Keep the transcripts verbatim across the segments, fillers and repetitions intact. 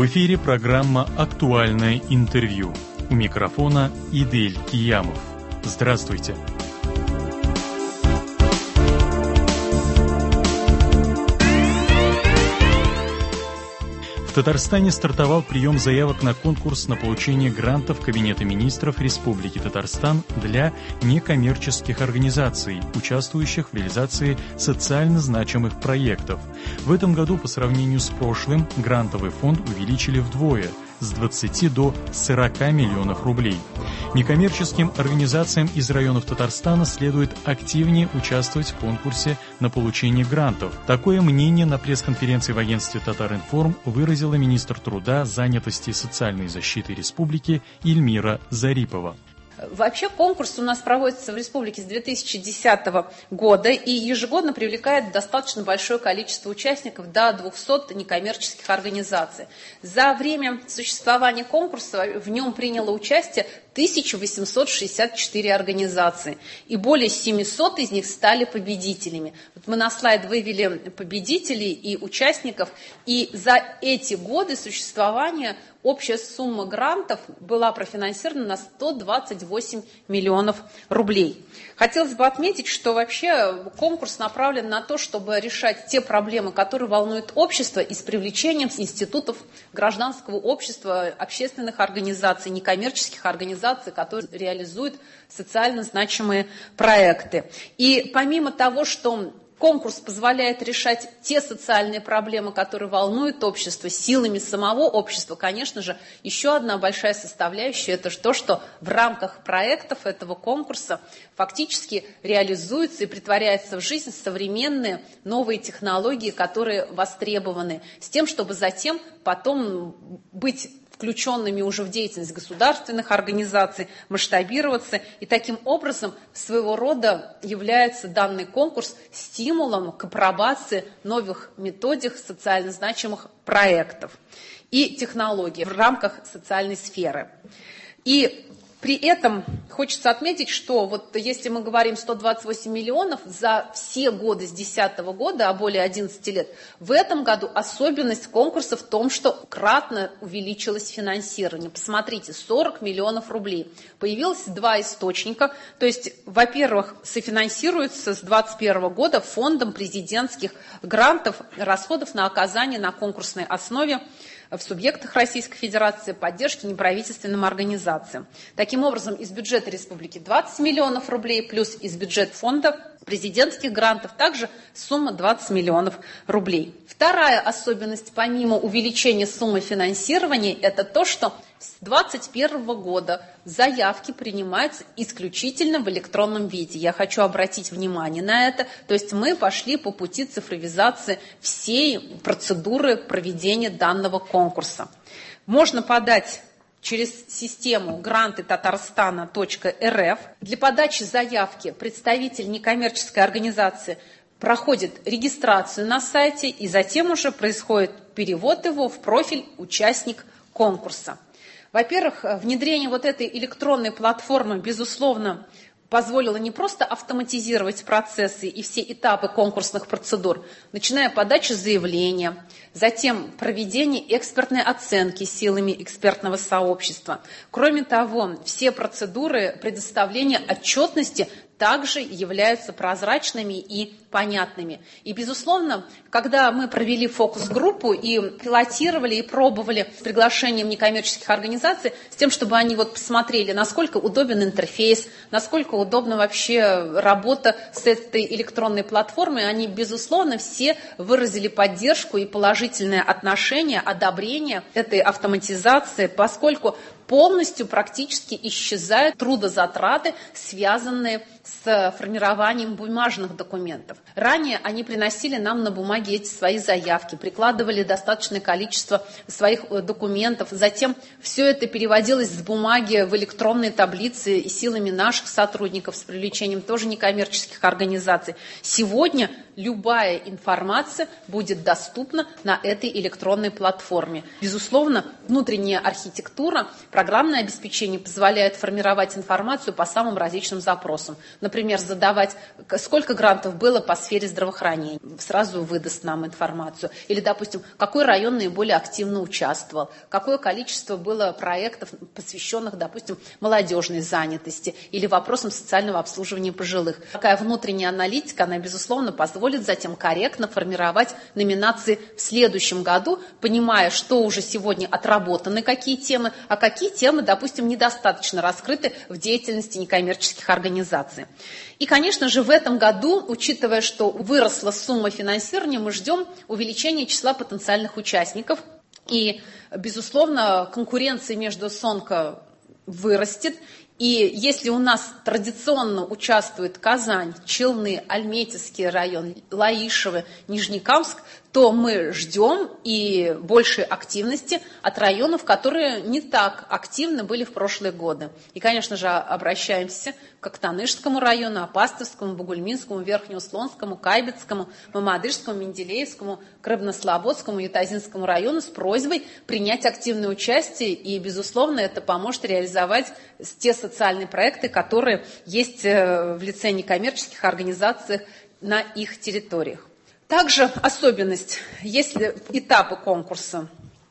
эфире программа «Актуальное интервью». У микрофона Идель Киямов. Здравствуйте. В Татарстане стартовал прием заявок на конкурс на получение грантов Кабинета министров Республики Татарстан для некоммерческих организаций, участвующих в реализации социально значимых проектов. В этом году по сравнению с прошлым грантовый фонд увеличили вдвое – с двадцати до сорока миллионов рублей. Некоммерческим организациям из районов Татарстана следует активнее участвовать в конкурсе на получение грантов. Такое мнение на пресс-конференции в агентстве «Татаринформ» выразила министр труда, занятости и социальной защиты республики Ильмира Зарипова. Вообще конкурс у нас проводится в республике с две тысячи десятого года и ежегодно привлекает достаточно большое количество участников, до двухсот некоммерческих организаций. За время существования конкурса в нем приняло участие тысяча восемьсот шестьдесят четыре организации, и более семисот из них стали победителями. Вот мы на слайд вывели победителей и участников, и за эти годы существования общая сумма грантов была профинансирована на сто двадцать восемь миллионов рублей. Хотелось бы отметить, что вообще конкурс направлен на то, чтобы решать те проблемы, которые волнуют общество, и с привлечением институтов гражданского общества, общественных организаций, некоммерческих организаций, которые реализуют социально значимые проекты. И помимо того, что конкурс позволяет решать те социальные проблемы, которые волнуют общество, силами самого общества, конечно же, еще одна большая составляющая – это то, что в рамках проектов этого конкурса фактически реализуются и притворяются в жизнь современные новые технологии, которые востребованы, с тем, чтобы затем потом быть включенными уже в деятельность государственных организаций, масштабироваться. И таким образом своего рода является данный конкурс стимулом к апробации новых методик социально значимых проектов и технологий в рамках социальной сферы. И при этом хочется отметить, что вот если мы говорим сто двадцать восемь миллионов за все годы с две тысячи десятого года, а более одиннадцати лет, в этом году особенность конкурса в том, что кратно увеличилось финансирование. Посмотрите, сорок миллионов рублей. Появилось два источника. То есть, во-первых, софинансируется с двадцать первого года фондом президентских грантов расходов на оказание на конкурсной основе в субъектах Российской Федерации поддержки неправительственным организациям. Таким образом, из бюджета республики двадцать миллионов рублей, плюс из бюджета фонда президентских грантов также сумма двадцать миллионов рублей. Вторая особенность, помимо увеличения суммы финансирования, это то, что с две тысячи двадцать первого года заявки принимаются исключительно в электронном виде. Я хочу обратить внимание на это. То есть мы пошли по пути цифровизации всей процедуры проведения данного конкурса. Можно подать через систему гранты татарстана точка эр эф. Для подачи заявки представитель некоммерческой организации проходит регистрацию на сайте, и затем уже происходит перевод его в профиль «Участник конкурса». Во-первых, внедрение вот этой электронной платформы, безусловно, позволило не просто автоматизировать процессы и все этапы конкурсных процедур, начиная подачи заявления, затем проведение экспертной оценки силами экспертного сообщества. Кроме того, все процедуры предоставления отчетности также являются прозрачными и понятными. И, безусловно, когда мы провели фокус-группу и пилотировали, и пробовали с приглашением некоммерческих организаций, с тем, чтобы они вот посмотрели, насколько удобен интерфейс, насколько удобна вообще работа с этой электронной платформой, они, безусловно, все выразили поддержку и положительное отношение, одобрение этой автоматизации, поскольку полностью практически исчезают трудозатраты, связанные с формированием бумажных документов. Ранее они приносили нам на бумаге эти свои заявки, прикладывали достаточное количество своих документов, затем все это переводилось с бумаги в электронные таблицы и силами наших сотрудников с привлечением тоже некоммерческих организаций. Сегодня любая информация будет доступна на этой электронной платформе. Безусловно, внутренняя архитектура Программное обеспечение позволяет формировать информацию по самым различным запросам. Например, задавать, сколько грантов было по сфере здравоохранения, сразу выдаст нам информацию. Или, допустим, какой район наиболее активно участвовал, какое количество было проектов, посвященных, допустим, молодежной занятости или вопросам социального обслуживания пожилых. Такая внутренняя аналитика, она, безусловно, позволит затем корректно формировать номинации в следующем году, понимая, что уже сегодня отработаны, какие темы, а какие Какие темы, допустим, недостаточно раскрыты в деятельности некоммерческих организаций. И, конечно же, в этом году, учитывая, что выросла сумма финансирования, мы ждем увеличения числа потенциальных участников. И, безусловно, конкуренция между СОНКО вырастет. И если у нас традиционно участвует Казань, Челны, Альметьевский район, Лаишево, Нижнекамск, то мы ждем и большей активности от районов, которые не так активны были в прошлые годы. И, конечно же, обращаемся к Актанышскому району, Апастовскому, Бугульминскому, Верхнеуслонскому, Кайбецкому, Мамадышскому, Менделеевскому, Крыбнослободскому, Ютазинскому району с просьбой принять активное участие. И, безусловно, это поможет реализовать те социальные проекты, которые есть в лице некоммерческих организаций на их территориях. Также особенность, если этапы конкурса,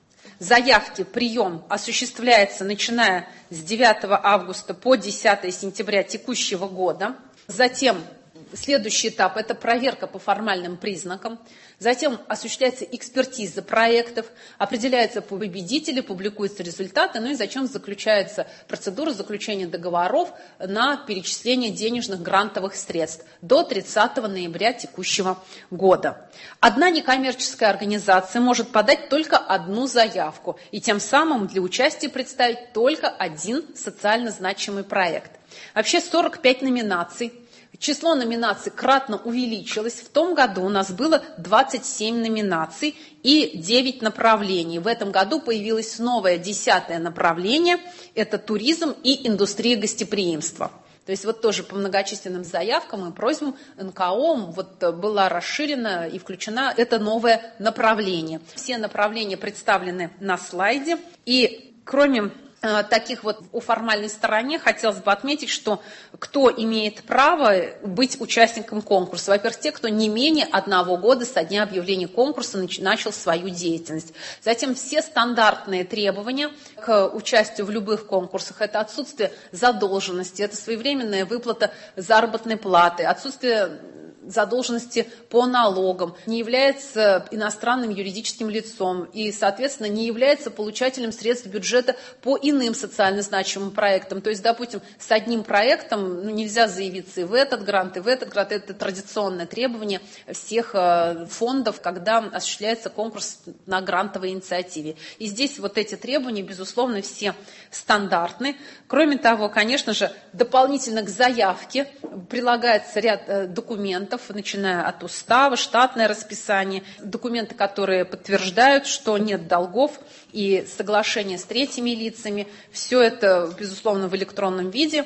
заявки, прием осуществляется начиная с девятого августа по десятое сентября текущего года. Затем следующий этап – это проверка по формальным признакам. Затем осуществляется экспертиза проектов, определяются победители, публикуются результаты, ну и затем заключается процедура заключения договоров на перечисление денежных грантовых средств до тридцатого ноября текущего года. Одна некоммерческая организация может подать только одну заявку и тем самым для участия представить только один социально значимый проект. Вообще сорок пять номинаций. Число номинаций кратно увеличилось. В том году у нас было двадцать семь номинаций и девять направлений. В этом году появилось новое десятое направление – это туризм и индустрия гостеприимства. То есть вот тоже по многочисленным заявкам и просьбам эн ка о вот была расширена и включена это новое направление. Все направления представлены на слайде. И кроме таких вот у формальной стороне хотелось бы отметить, что кто имеет право быть участником конкурса. Во-первых, те, кто не менее одного года со дня объявления конкурса начал свою деятельность. Затем все стандартные требования к участию в любых конкурсах. Это отсутствие задолженности, это своевременная выплата заработной платы, отсутствие задолженности по налогам, не является иностранным юридическим лицом и, соответственно, не является получателем средств бюджета по иным социально значимым проектам. То есть, допустим, с одним проектом ну, нельзя заявиться и в этот грант, и в этот грант. Это традиционное требование всех фондов, когда осуществляется конкурс на грантовой инициативе. И здесь вот эти требования, безусловно, все стандартны. Кроме того, конечно же, дополнительно к заявке прилагается ряд документов, начиная от устава, штатное расписание, документы, которые подтверждают, что нет долгов и соглашения с третьими лицами. Все это, безусловно, в электронном виде.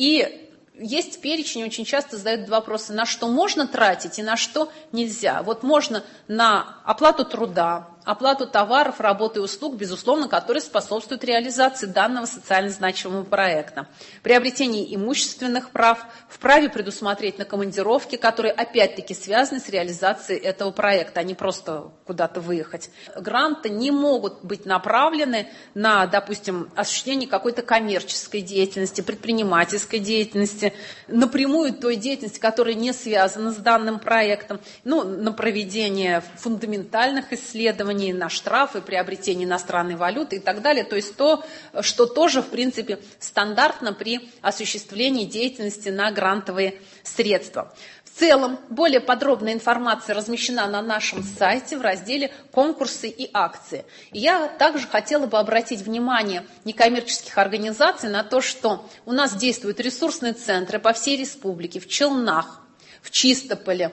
И есть перечень, очень часто задают вопросы, на что можно тратить и на что нельзя. Вот можно на оплату труда, оплату товаров, работы и услуг, безусловно, которые способствуют реализации данного социально значимого проекта. Приобретение имущественных прав, вправе предусмотреть на командировки, которые опять-таки связаны с реализацией этого проекта, а не просто куда-то выехать. Гранты не могут быть направлены на, допустим, осуществление какой-то коммерческой деятельности, предпринимательской деятельности, напрямую той деятельности, которая не связана с данным проектом, ну, на проведение фундаментальных исследований, на штрафы, приобретение иностранной валюты и так далее. То есть то, что тоже, в принципе, стандартно при осуществлении деятельности на грантовые средства. В целом, более подробная информация размещена на нашем сайте в разделе «Конкурсы и акции». И я также хотела бы обратить внимание некоммерческих организаций на то, что у нас действуют ресурсные центры по всей республике, в Челнах, в Чистополе,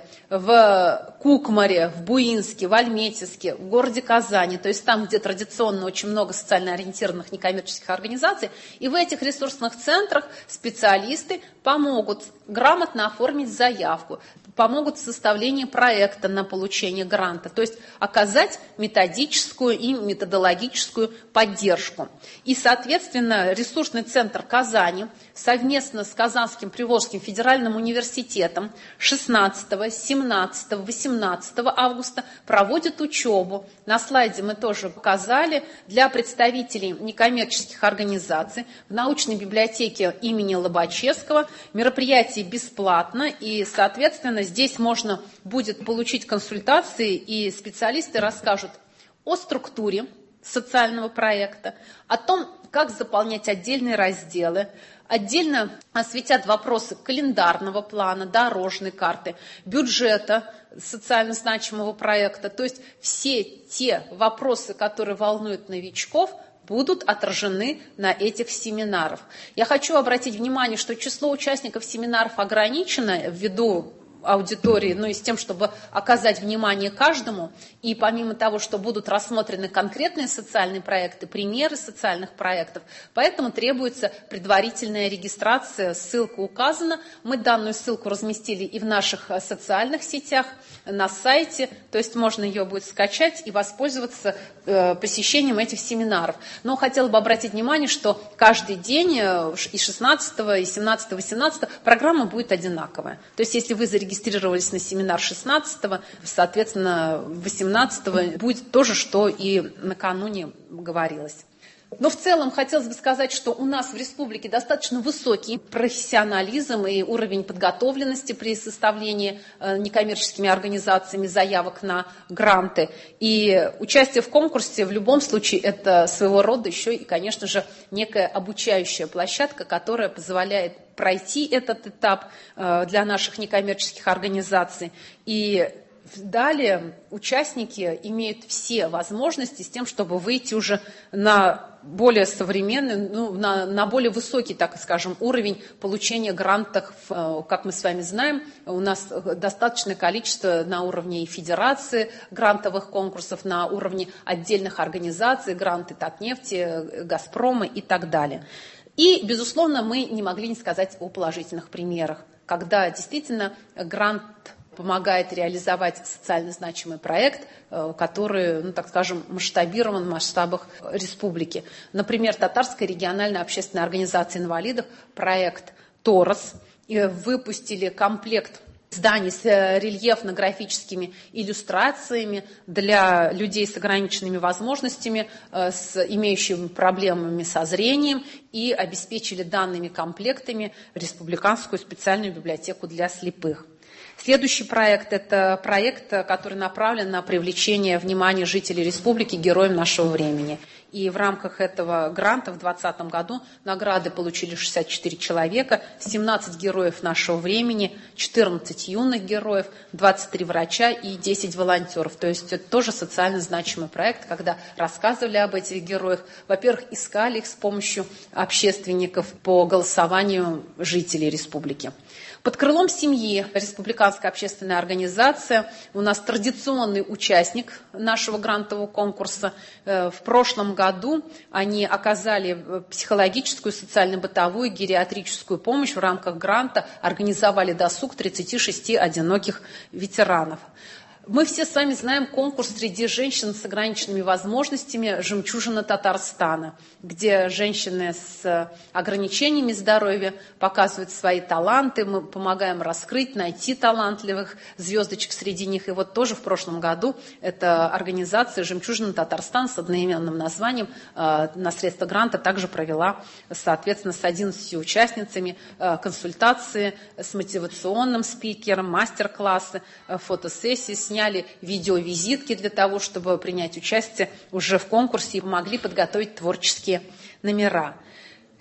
в Кукмаре, в Буинске, в Альметьевске, в городе Казани, то есть там, где традиционно очень много социально ориентированных некоммерческих организаций. И в этих ресурсных центрах специалисты помогут грамотно оформить заявку, помогут в составлении проекта на получение гранта, то есть оказать методическую и методологическую поддержку. И, соответственно, ресурсный центр Казани совместно с Казанским Приволжским федеральным университетом шестнадцатого, семнадцатого, восемнадцатого августа проводит учебу. На слайде мы тоже показали для представителей некоммерческих организаций в научной библиотеке имени Лобачевского. Мероприятие бесплатно, и, соответственно, здесь можно будет получить консультации, и специалисты расскажут о структуре социального проекта, о том, как заполнять отдельные разделы, отдельно осветят вопросы календарного плана, дорожной карты, бюджета социально значимого проекта. То есть все те вопросы, которые волнуют новичков, будут отражены на этих семинарах. Я хочу обратить внимание, что число участников семинаров ограничено ввиду аудитории, ну и с тем, чтобы оказать внимание каждому. И помимо того, что будут рассмотрены конкретные социальные проекты, примеры социальных проектов, поэтому требуется предварительная регистрация, ссылка указана. Мы данную ссылку разместили и в наших социальных сетях, на сайте, то есть можно ее будет скачать и воспользоваться э, посещением этих семинаров. Но хотела бы обратить внимание, что каждый день э, и шестнадцатого, и семнадцатого, восемнадцатого программа будет одинаковая. То есть если вы зарегистрировались на семинар шестнадцатого, соответственно, восемнадцатого будет то же, что и накануне говорилось. Но в целом хотелось бы сказать, что у нас в республике достаточно высокий профессионализм и уровень подготовленности при составлении некоммерческими организациями заявок на гранты. И участие в конкурсе в любом случае это своего рода еще и, конечно же, некая обучающая площадка, которая позволяет пройти этот этап для наших некоммерческих организаций. И далее участники имеют все возможности с тем, чтобы выйти уже на более современный, ну, на, на более высокий, так скажем, уровень получения грантов. Как мы с вами знаем, у нас достаточное количество на уровне и федерации грантовых конкурсов, на уровне отдельных организаций, гранты Татнефти, Газпрома и так далее. И, безусловно, мы не могли не сказать о положительных примерах, когда действительно грант помогает реализовать социально значимый проект, который, ну, так скажем, масштабирован в масштабах республики. Например, Татарская региональная общественная организация инвалидов, проект «Торос», выпустили комплект зданий с рельефно-графическими иллюстрациями для людей с ограниченными возможностями, с имеющими проблемами со зрением, и обеспечили данными комплектами Республиканскую специальную библиотеку для слепых. Следующий проект – это проект, который направлен на привлечение внимания жителей республики героям нашего времени. И в рамках этого гранта в двадцатом году награды получили шестьдесят четыре человека, семнадцать героев нашего времени, четырнадцать юных героев, двадцать три врача и десять волонтеров. То есть это тоже социально значимый проект, когда рассказывали об этих героях. Во-первых, искали их с помощью общественников по голосованию жителей республики. Под крылом семьи Республиканская общественная организация, у нас традиционный участник нашего грантового конкурса. В прошлом году они оказали психологическую, социально-бытовую, гериатрическую помощь в рамках гранта, организовали досуг тридцати шести одиноких ветеранов. Мы все с вами знаем конкурс среди женщин с ограниченными возможностями «Жемчужина Татарстана», где женщины с ограничениями здоровья показывают свои таланты, мы помогаем раскрыть, найти талантливых звездочек среди них. И вот тоже в прошлом году эта организация «Жемчужина Татарстан» с одноименным названием на средства гранта также провела, соответственно, с одиннадцатью участницами консультации с мотивационным спикером, мастер-классы, фотосессии, с сняли видеовизитки для того, чтобы принять участие уже в конкурсе и помогли подготовить творческие номера.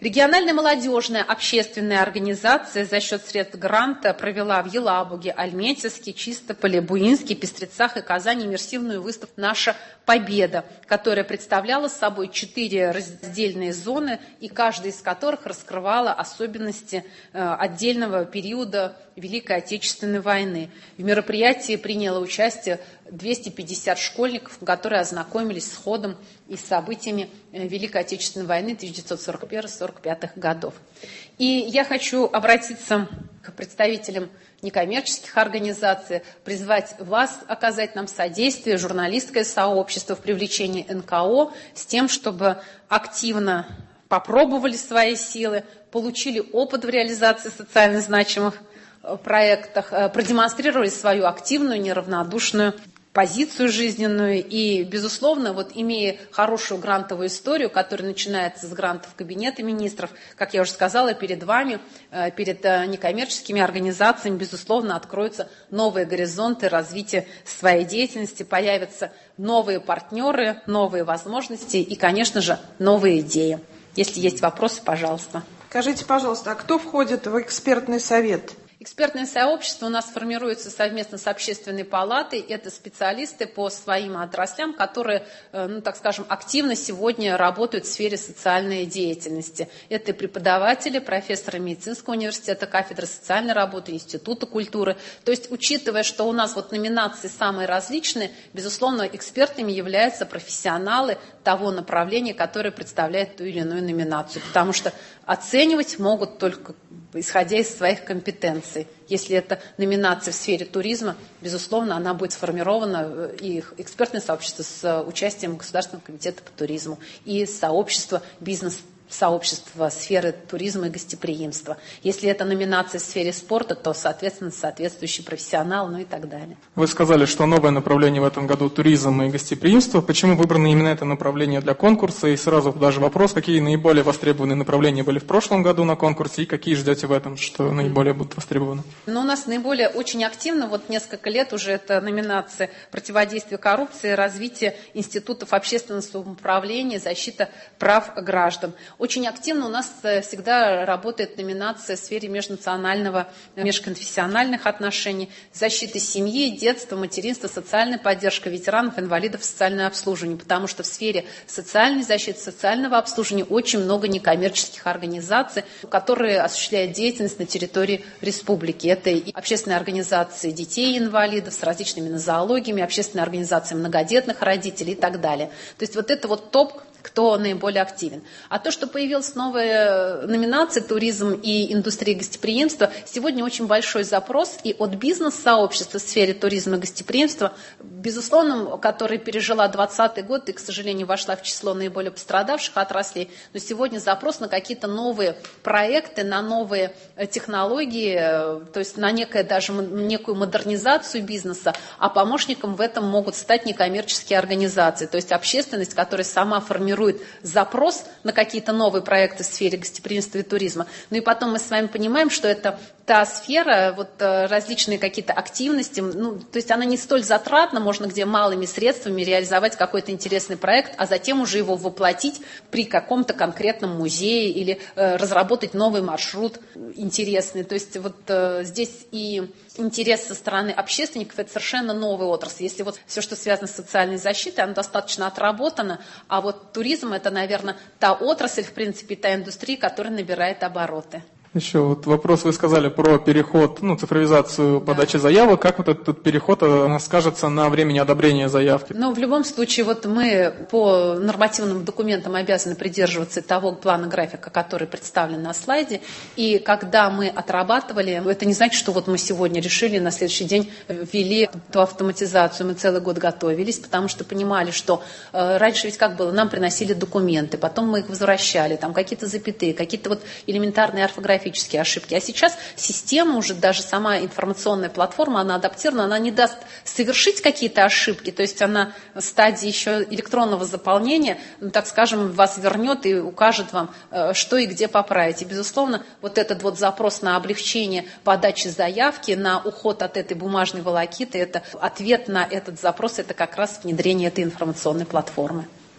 Региональная молодежная общественная организация за счет средств гранта провела в Елабуге, Альметьевске, Чистополе, Буинске, Пестрецах и Казани иммерсивную выставку «Наша победа», которая представляла собой четыре раздельные зоны, и каждая из которых раскрывала особенности отдельного периода Великой Отечественной войны. В мероприятии приняло участие двести пятьдесят школьников, которые ознакомились с ходом и событиями Великой Отечественной войны тысяча девятьсот сорок первого — сорок пятого годов. И я хочу обратиться к представителям некоммерческих организаций, призвать вас оказать нам содействие, журналистское сообщество в привлечении эн ка о с тем, чтобы активно попробовали свои силы, получили опыт в реализации социально значимых проектах, продемонстрировали свою активную, неравнодушную позицию жизненную и, безусловно, вот имея хорошую грантовую историю, которая начинается с грантов Кабинета министров, как я уже сказала, перед вами, перед некоммерческими организациями, безусловно, откроются новые горизонты развития своей деятельности, появятся новые партнеры, новые возможности и, конечно же, новые идеи. Если есть вопросы, пожалуйста. Скажите, пожалуйста, а кто входит в экспертный совет? Экспертное сообщество у нас формируется совместно с Общественной палатой. Это специалисты по своим отраслям, которые, ну, так скажем, активно сегодня работают в сфере социальной деятельности. Это преподаватели, профессоры медицинского университета, кафедры социальной работы, Института культуры. То есть, учитывая, что у нас вот номинации самые различные, безусловно, экспертами являются профессионалы того направления, которое представляет ту или иную номинацию. Потому что оценивать могут только исходя из своих компетенций. Если это номинация в сфере туризма, безусловно, она будет сформирована, и экспертное сообщество с участием Государственного комитета по туризму и сообщество бизнес сообщества сферы туризма и гостеприимства. Если это номинация в сфере спорта, то, соответственно, соответствующий профессионал, ну и так далее. Вы сказали, что новое направление в этом году — туризм и гостеприимство. Почему выбрано именно это направление для конкурса? И сразу даже вопрос, какие наиболее востребованные направления были в прошлом году на конкурсе и какие ждете в этом, что наиболее будут востребованы? Ну, у нас наиболее очень активно, вот несколько лет уже это номинация противодействия коррупции, развитие институтов общественного самоуправления, защита прав граждан. Очень активно у нас всегда работает номинация в сфере межнационального, межконфессиональных отношений, защиты семьи, детства, материнства, социальной поддержки ветеранов, инвалидов, социальное обслуживание. Потому что в сфере социальной защиты, социального обслуживания очень много некоммерческих организаций, которые осуществляют деятельность на территории республики. Это и общественные организации детей-инвалидов с различными нозологиями, общественные организации многодетных родителей и так далее. То есть вот это вот топ, кто наиболее активен. А то, что появилась новая номинация «Туризм и индустрия гостеприимства», сегодня очень большой запрос и от бизнес-сообщества в сфере туризма и гостеприимства, безусловно, которая пережила двадцатый год и, к сожалению, вошла в число наиболее пострадавших отраслей, но сегодня запрос на какие-то новые проекты, на новые технологии, то есть на некое, даже некую модернизацию бизнеса, а помощником в этом могут стать некоммерческие организации, то есть общественность, которая сама формирует запрос на какие-то новые проекты в сфере гостеприимства и туризма. Ну и потом мы с вами понимаем, что это та сфера, вот различные какие-то активности, ну, то есть она не столь затратна, можно где малыми средствами реализовать какой-то интересный проект, а затем уже его воплотить при каком-то конкретном музее или э, разработать новый маршрут интересный. То есть вот э, здесь и интерес со стороны общественников — это совершенно новая отрасль. Если вот все, что связано с социальной защитой, оно достаточно отработано, а вот туризм — это, наверное, та отрасль, в принципе, та индустрия, которая набирает обороты. Еще вот вопрос, вы сказали про переход, ну, цифровизацию подачи заявок. Как вот этот переход э, скажется на времени одобрения заявки? Ну, в любом случае, вот мы по нормативным документам обязаны придерживаться того плана графика, который представлен на слайде. И когда мы отрабатывали, это не значит, что вот мы сегодня решили, на следующий день ввели эту автоматизацию. Мы целый год готовились, потому что понимали, что э, раньше ведь как было, нам приносили документы, потом мы их возвращали, там какие-то запятые, какие-то вот элементарные орфографии, ошибки. А сейчас система, уже даже сама информационная платформа, она адаптирована, она не даст совершить какие-то ошибки, то есть она в стадии еще электронного заполнения, ну, так скажем, вас вернет и укажет вам, что и где поправить. И, безусловно, вот этот вот запрос на облегчение подачи заявки, на уход от этой бумажной волокиты, это ответ на этот запрос, это как раз внедрение этой информационной платформы.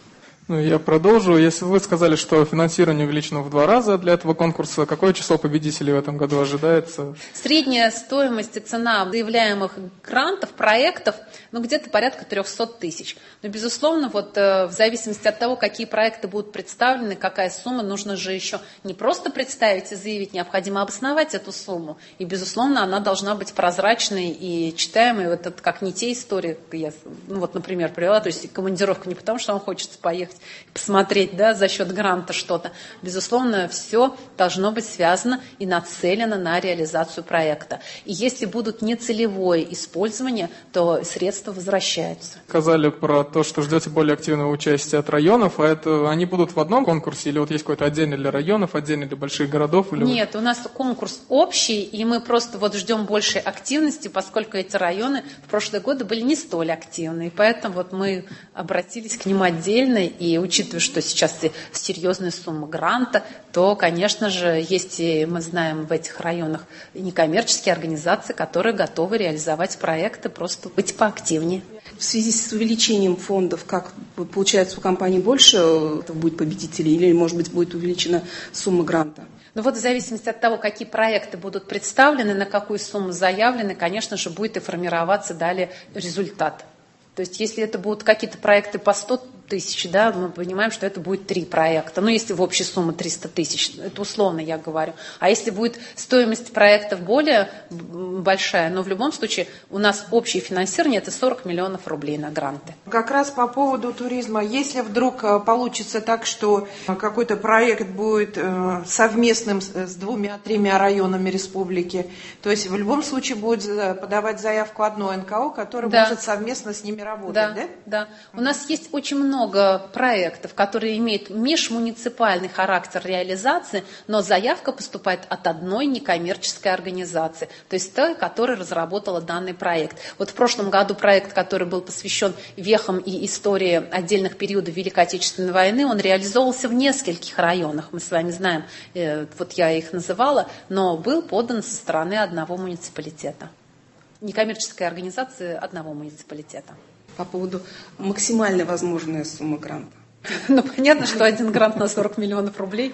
Ну, я продолжу. Если вы сказали, что финансирование увеличено в два раза для этого конкурса, какое число победителей в этом году ожидается? Средняя стоимость и цена заявляемых грантов, проектов, ну, где-то порядка триста тысяч. Но, безусловно, вот э, в зависимости от того, какие проекты будут представлены, какая сумма, нужно же еще не просто представить и заявить, необходимо обосновать эту сумму. И, безусловно, она должна быть прозрачной и читаемой. Вот это как не те истории, я, ну, вот, например, привела, то есть командировка не потому, что вам хочется поехать, посмотреть, да, за счет гранта что-то. Безусловно, все должно быть связано и нацелено на реализацию проекта. И если будут нецелевое использование, то средства возвращаются. Сказали про то, что ждете более активного участия от районов, а это они будут в одном конкурсе или вот есть какой-то отдельный для районов, отдельный для больших городов? Или Нет, вот... у нас конкурс общий, и мы просто вот ждем большей активности, поскольку эти районы в прошлые годы были не столь активны. И поэтому вот мы обратились к ним отдельно, и учитывая, что сейчас серьезная сумма гранта, то, конечно же, есть, и мы знаем в этих районах некоммерческие организации, которые готовы реализовать проекты, просто быть поактивнее. В связи с увеличением фондов, как получается, у компании больше будет победителей или, может быть, будет увеличена сумма гранта? Ну вот в зависимости от того, какие проекты будут представлены, на какую сумму заявлены, конечно же, будет и формироваться далее результат. То есть если это будут какие-то проекты по сто тысяч, да, мы понимаем, что это будет три проекта. Ну, если в общей сумме триста тысяч, это условно я говорю. А если будет стоимость проектов более большая, но в любом случае у нас общее финансирование – это сорок миллионов рублей на гранты. Как раз по поводу туризма. Если вдруг получится так, что какой-то проект будет совместным с двумя-тремя районами республики, то есть в любом случае будет подавать заявку одно эн ка о, которое да. может совместно с ними работать, да? Да, да. У нас есть очень много много проектов, которые имеют межмуниципальный характер реализации, но заявка поступает от одной некоммерческой организации, то есть той, которая разработала данный проект. Вот в прошлом году проект, который был посвящен вехам и истории отдельных периодов Великой Отечественной войны, он реализовывался в нескольких районах, мы с вами знаем, вот я их называла, но был подан со стороны одного муниципалитета, некоммерческой организации одного муниципалитета. По поводу максимально возможной суммы гранта. Ну, понятно, что один грант на сорок миллионов рублей.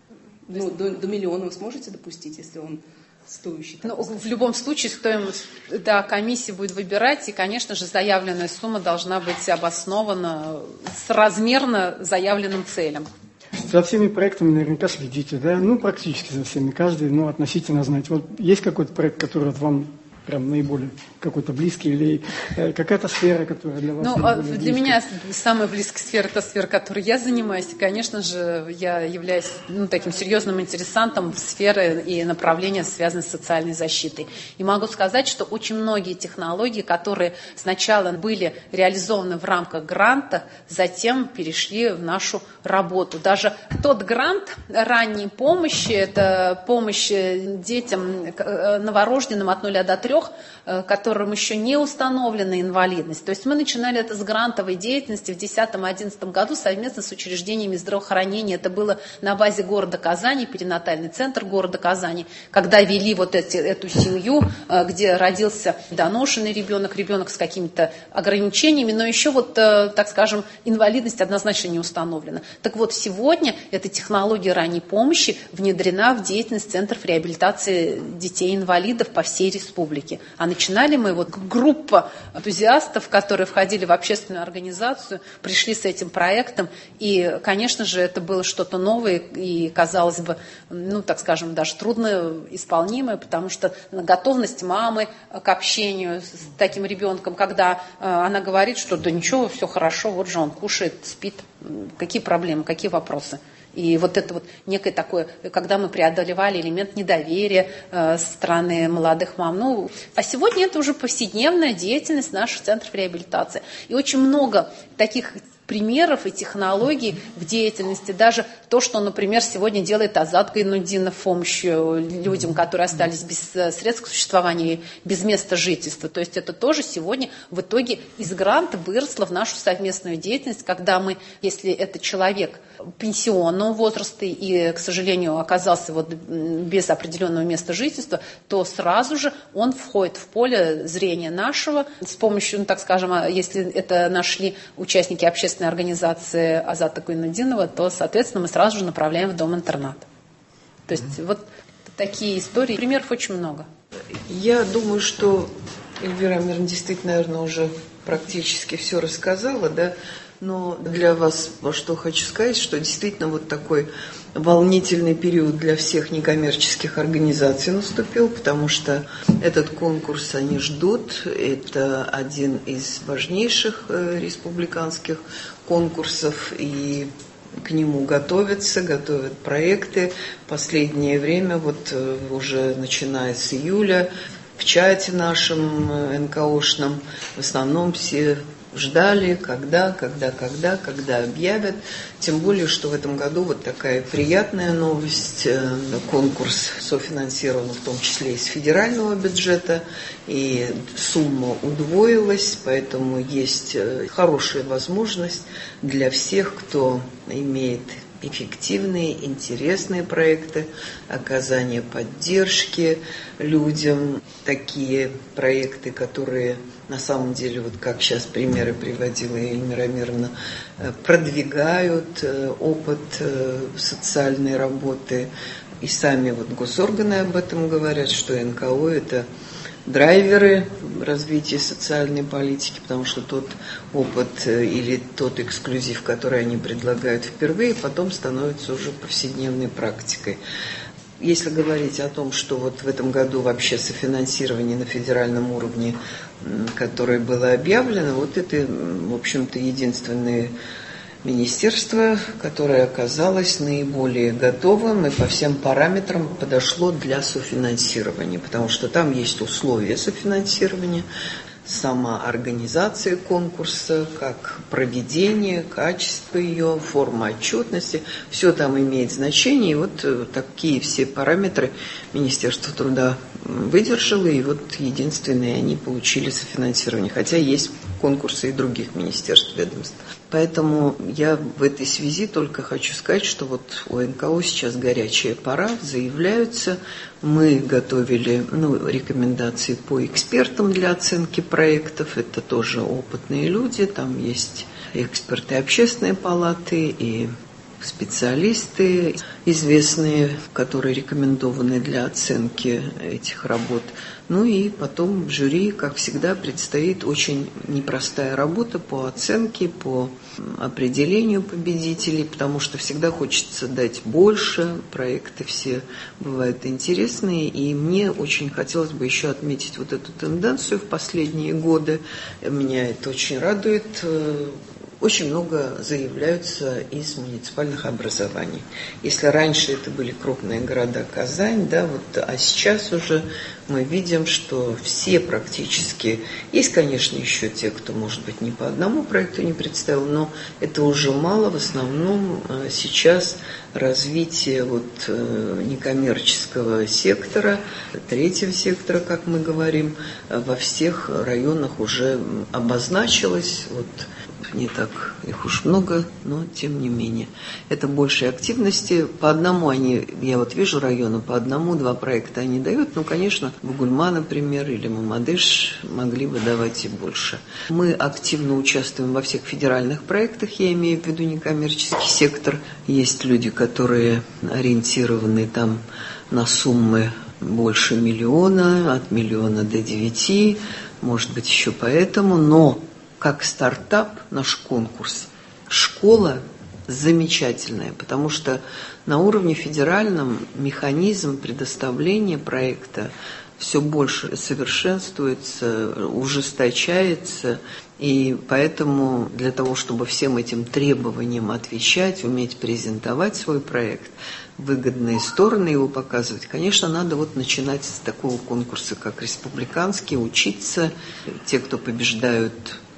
Ну, до, до миллиона вы сможете допустить, если он стоящий? Ну, в любом случае, стоимость, да, комиссия будет выбирать, и, конечно же, заявленная сумма должна быть обоснована соразмерно заявленным целям. За всеми проектами наверняка следите, да? Ну, практически за всеми. Каждый, ну, относительно знаете. Вот есть какой-то проект, который вот вам прям наиболее какой-то близкий, или э, какая-то сфера, которая для вас ну, наиболее для близкая? меня самая близкая сфера – это сфера, которой я занимаюсь. И, конечно же, я являюсь ну, таким серьезным интересантом в сфере и направления, связанные с социальной защитой. И могу сказать, что очень многие технологии, которые сначала были реализованы в рамках гранта, затем перешли в нашу работу. Даже тот грант ранней помощи – это помощь детям новорожденным от нуля до трех, которым еще не установлена инвалидность. То есть мы начинали это с грантовой деятельности в две тысячи десятом-одиннадцатом году совместно с учреждениями здравоохранения. Это было на базе города Казани, перинатальный центр города Казани, когда вели вот эти, эту семью, где родился доношенный ребенок, ребенок с какими-то ограничениями, но еще вот, так скажем, инвалидность однозначно не установлена. Так вот, сегодня эта технология ранней помощи внедрена в деятельность центров реабилитации детей-инвалидов по всей республике. А начинали мы, вот группа энтузиастов, которые входили в общественную организацию, пришли с этим проектом, и, конечно же, это было что-то новое и, казалось бы, ну, так скажем, даже трудно исполнимое, потому что готовность мамы к общению с таким ребенком, когда она говорит, что да ничего, все хорошо, вот же он кушает, спит, какие проблемы, какие вопросы. И вот это вот некое такое, когда мы преодолевали элемент недоверия э, со стороны молодых мам. Ну, а сегодня это уже повседневная деятельность наших центров реабилитации. И очень много таких примеров и технологий в деятельности. Даже то, что, например, сегодня делает Азат Гайнуддинов в помощь людям, которые остались без средств к существованию, без места жительства. То есть это тоже сегодня в итоге из гранта выросло в нашу совместную деятельность, когда мы, если это человек пенсионного возраста и, к сожалению, оказался вот без определенного места жительства, то сразу же он входит в поле зрения нашего с помощью, ну, так скажем, если это нашли участники общественной организации Азата Куйнудинова, то, соответственно, мы сразу же направляем в дом-интернат. То есть mm-hmm. вот такие истории, примеров очень много. Я думаю, что Эльвира Амировна действительно, наверное, уже практически все рассказала, да, но для вас что хочу сказать, что действительно вот такой волнительный период для всех некоммерческих организаций наступил, потому что этот конкурс они ждут. Это один из важнейших республиканских конкурсов, и к нему готовятся, готовят проекты. В последнее время, вот уже начиная с июля, в чате нашем эн ка о-шном в основном все ждали, когда, когда, когда, когда объявят. Тем более, что в этом году вот такая приятная новость. Конкурс софинансирован в том числе из федерального бюджета, и сумма удвоилась, поэтому есть хорошая возможность для всех, кто имеет эффективные, интересные проекты, оказание поддержки людям, такие проекты, которые на самом деле, вот как сейчас примеры приводила Эльмира Амировна, продвигают опыт социальной работы, и сами вот госорганы об этом говорят, что эн ка о – это драйверы развития социальной политики, потому что тот опыт или тот эксклюзив, который они предлагают впервые, потом становится уже повседневной практикой. Если говорить о том, что вот в этом году вообще софинансирование на федеральном уровне, которое было объявлено, вот это, в общем-то, единственное министерство, которое оказалось наиболее готовым и по всем параметрам подошло для софинансирования, потому что там есть условия софинансирования, сама организация конкурса, как проведение, качество ее, форма отчетности, все там имеет значение. И вот такие все параметры Министерство труда выдержало, и вот единственные они получили софинансирование, хотя есть конкурсы и других министерств, ведомств. Поэтому я в этой связи только хочу сказать, что вот у эн ка о сейчас горячая пора, заявляются. Мы готовили ну, рекомендации по экспертам для оценки проектов. Это тоже опытные люди, там есть эксперты общественной палаты и специалисты известные, которые рекомендованы для оценки этих работ. Ну и потом в жюри, как всегда, предстоит очень непростая работа по оценке, по определению победителей, потому что всегда хочется дать больше, проекты все бывают интересные, и мне очень хотелось бы еще отметить вот эту тенденцию в последние годы. Меня это очень радует. Очень много заявляются из муниципальных образований. Если раньше это были крупные города, Казань, да, вот, а сейчас уже мы видим, что все практически, есть, конечно, еще те, кто, может быть, ни по одному проекту не представил, но это уже мало. В основном сейчас развитие вот, некоммерческого сектора, третьего сектора, как мы говорим, во всех районах уже обозначилось. Вот, не так их уж много, но тем не менее. Это большей активности. По одному они, я вот вижу районы, по одному-два проекта они дают. Ну, конечно, Бугульма, например, или Мамадыш могли бы давать и больше. Мы активно участвуем во всех федеральных проектах, я имею в виду некоммерческий сектор. Есть люди, которые ориентированы там на суммы больше миллиона, от миллиона до девяти, может быть, еще поэтому, но как стартап наш конкурс, школа замечательная, потому что на уровне федеральном механизм предоставления проекта все больше совершенствуется, ужесточается, и поэтому для того, чтобы всем этим требованиям отвечать, уметь презентовать свой проект, выгодные стороны его показывать, конечно, надо вот начинать с такого конкурса, как республиканский, учиться. Те, кто побеждают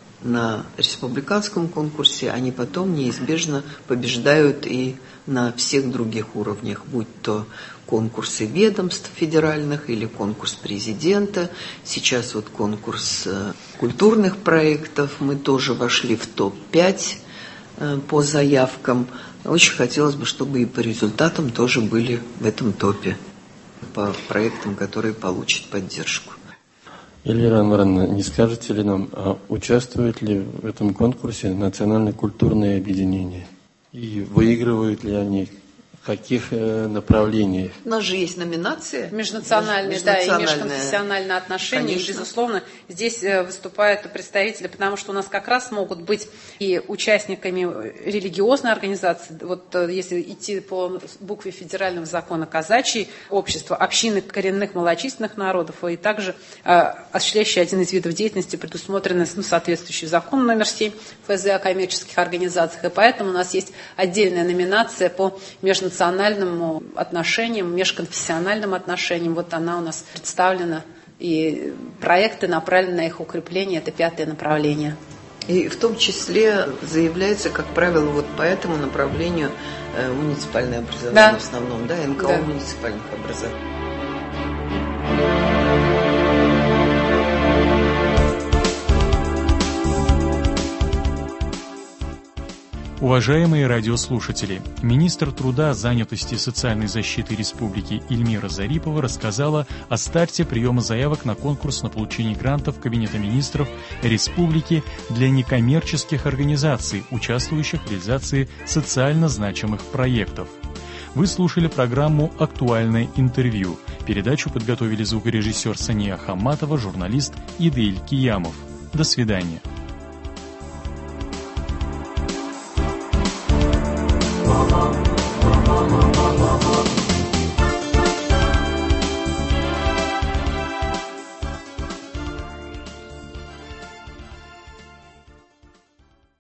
на республиканском конкурсе, они потом неизбежно побеждают и на всех других уровнях, будь то конкурсы ведомств федеральных или конкурс президента. Сейчас вот конкурс культурных проектов. Мы тоже вошли в топ пять по заявкам. Очень хотелось бы, чтобы и по результатам тоже были в этом топе, по проектам, которые получат поддержку. Эльвира Анваровна, не скажете ли нам, а участвуют ли в этом конкурсе национально-культурные объединения? И выигрывают ли они? В каких направлениях? У нас же есть номинация. Межнациональные, да, и межконфессиональные отношения. Конечно. Безусловно, здесь выступают представители, потому что у нас как раз могут быть и участниками религиозной организации. Вот если идти по букве федерального закона казачьи общества, общины коренных малочисленных народов, и также осуществляющие один из видов деятельности, предусмотренный ну, соответствующий закон номер семь эф зэ о коммерческих организациях. И поэтому у нас есть отдельная номинация по межнациональным национальным отношениям, межконфессиональным отношениям. Вот она у нас представлена. И проекты направлены на их укрепление. Это пятое направление. И в том числе заявляется, как правило, вот по этому направлению э, муниципальное образование да. в основном, да, эн ка о да. муниципальных образований. Уважаемые радиослушатели, министр труда, занятости и социальной защиты Республики Ильмира Зарипова рассказала о старте приема заявок на конкурс на получение грантов Кабинета министров Республики для некоммерческих организаций, участвующих в реализации социально значимых проектов. Вы слушали программу «Актуальное интервью». Передачу подготовили звукорежиссер Сания Хамматова, журналист Идель Киямов. До свидания.